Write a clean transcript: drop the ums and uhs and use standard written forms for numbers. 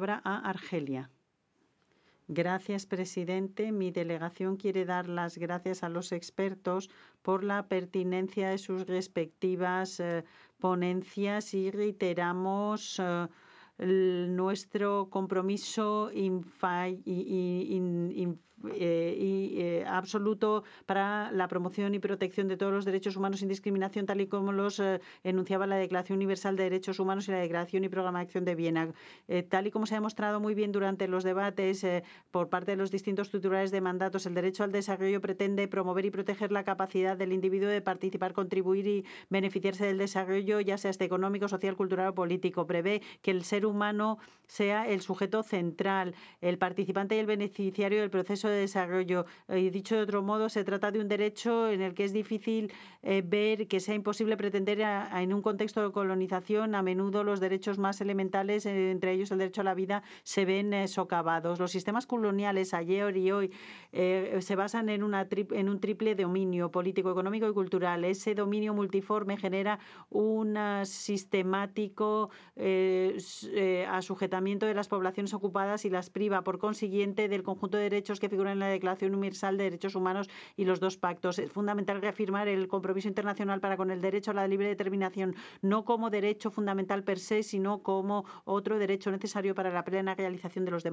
palabra a Argelia. Gracias, presidente. Mi delegación quiere dar las gracias a los expertos por la pertinencia de sus respectivas ponencias y reiteramos nuestro compromiso absoluto para la promoción y protección de todos los derechos humanos sin discriminación, tal y como los enunciaba la Declaración Universal de Derechos Humanos y la Declaración y Programa de Acción de Viena. Tal y como se ha demostrado muy bien durante los debates por parte de los distintos titulares de mandatos, el derecho al desarrollo pretende promover y proteger la capacidad del individuo de participar, contribuir y beneficiarse del desarrollo, ya sea económico, social, cultural o político. Prevé que el ser humano sea el sujeto central, el participante y el beneficiario del proceso de desarrollo. Y dicho de otro modo, se trata de un derecho en el que es difícil ver que sea imposible pretender en un contexto de colonización. A menudo los derechos más elementales, entre ellos el derecho a la vida, se ven socavados. Los sistemas coloniales ayer y hoy se basan en un triple dominio político, económico y cultural. Ese dominio multiforme genera un sistemático asujetamiento de las poblaciones ocupadas y las priva, por consiguiente, del conjunto de derechos que figuran en la Declaración Universal de Derechos Humanos y los dos pactos. Es fundamental reafirmar el compromiso internacional para con el derecho a la libre determinación, no como derecho fundamental per se, sino como otro derecho necesario para la plena realización de los demás.